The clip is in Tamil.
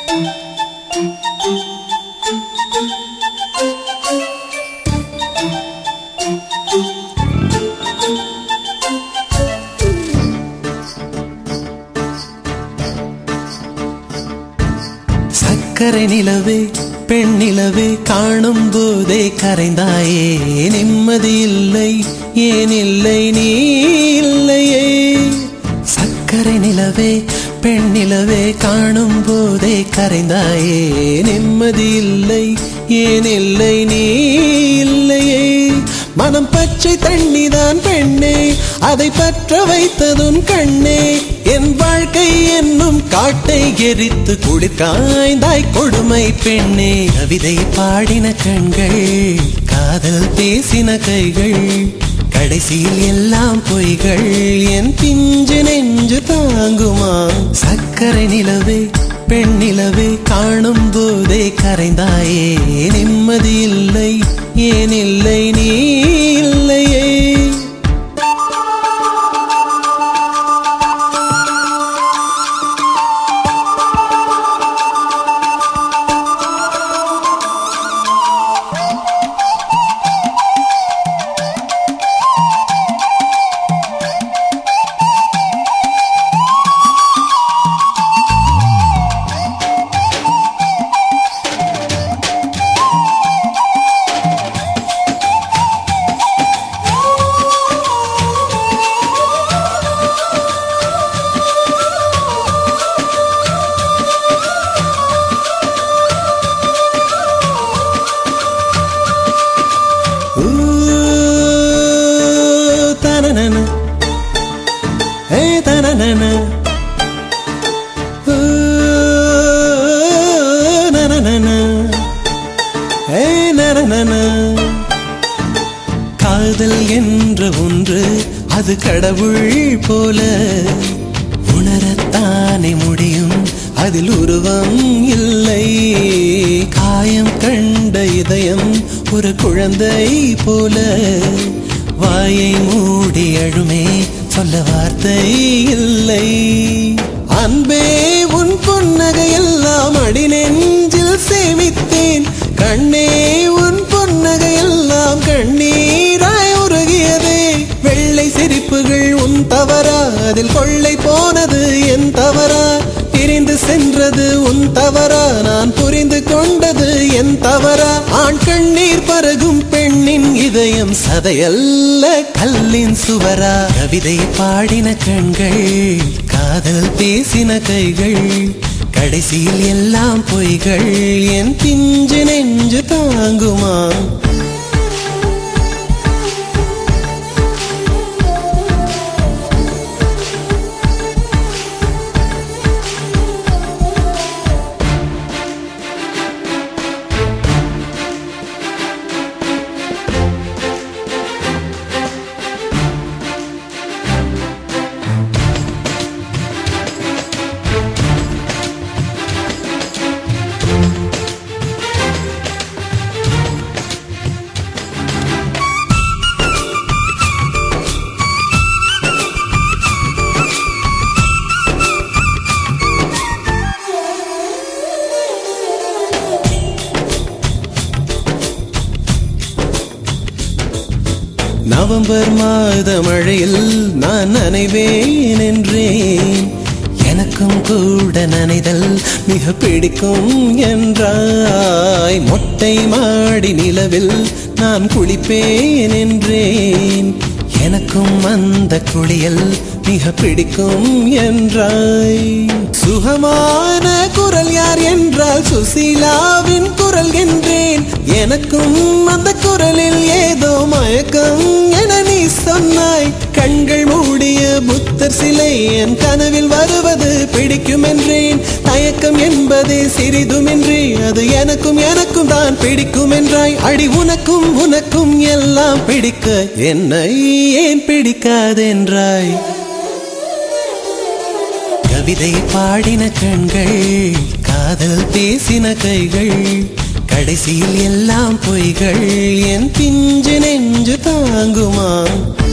சக்கரை நிலவே பெண் நிலவே காணும் போதே கரைந்தாயே நிம்மதி இல்லை ஏன் இல்லை நீ இல்லையே சக்கரை நிலவே பெண் நிலவே காணும் போதே கரைந்தாயே நிம்மதி இல்லை ஏன் இல்லை நீ இல்லையே மனம் பச்சை தண்ணிதான் பெண்ணே அதை பற்ற வைத்ததும் கண்ணே என் வாழ்க்கை என்னும் காட்டை எரித்து குளிர்காய்ந்தாய் கொடுமை பெண்ணே கவிதை பாடின கண்கள் காதல் பேசின கைகள் கடைசியில் எல்லாம் பொய்கள் என் பிஞ்சு நெஞ்சு தாங்குமா சக்கரை நிலவே பெண் நிலவே காணும் போதே கரைந்தாயே நிம்மதி இல்லை ஏன் இல்லை நீ இல்லையே காதல் என்ற ஒன்று அது கடவுள் போல உணரத்தானே முடியும் அதில் உருவம் இல்லை காயம் கண்ட இதயம் ஒரு குழந்தை போல வாயை மூடி அழுமே சொல்ல வார்த்தை இல்லை அன்பே உன் புன்னகை எல்லாம் அடி நெஞ்சில் சேமித்தேன் கண்ணே உன் புன்னகை எல்லாம் கண்ணீராய் உருகியதே வெள்ளை சிரிப்புகள் உன் தவறா அதில் கொள்ளை போனது என் தவறா பிரிந்து சென்றது உன் தவறா நான் புரிந்து கொண்டது என் தவறா ஆண் கண்ணீர் பருகும் பெண்ணின் இதயம் சதையல்ல கல்லின் சுவரா கவிதை பாடின கண்கள் காதல் பேசின கைகள் கடைசியில் எல்லாம் பொய்கள் என் பிஞ்சு நெஞ்சு தாங்குமா நவம்பர் மாத மழையில் நான் நனைவேன் என்றேன் எனக்கும் கூட நனைதல் மிக பிடிக்கும் என்றாய் மொட்டை மாடி நிலவில் நான் குளிப்பேன் என்றேன் எனக்கும் அந்த குளியல் மிக பிடிக்கும் என்றாய் சுகமான குரல் யார் என்றால் சுசீலாவின் குரல் என்றேன் எனக்கும் அந்த குரலில் ஏதோ மயக்கம் என நீ சொன்னாய் கண்கள் மூடிய புத்தர் சிலை என் கனவில் வருவது பிடிக்கும் என்றேன் தயக்கம் என்பதே சிறிதுமின்றி அது எனக்கும் எனக்கும் தான் பிடிக்கும் என்றாய் அடி உனக்கும் உனக்கும் எல்லாம் பிடிக்க என்னை ஏன் பிடிக்காதென்றாய் கவிதை பாடின கண்கள் காதல் பேசின கைகள் கடைசியில் எல்லாம் பொய்கள் என் பிஞ்சு நெஞ்சு தாங்குமா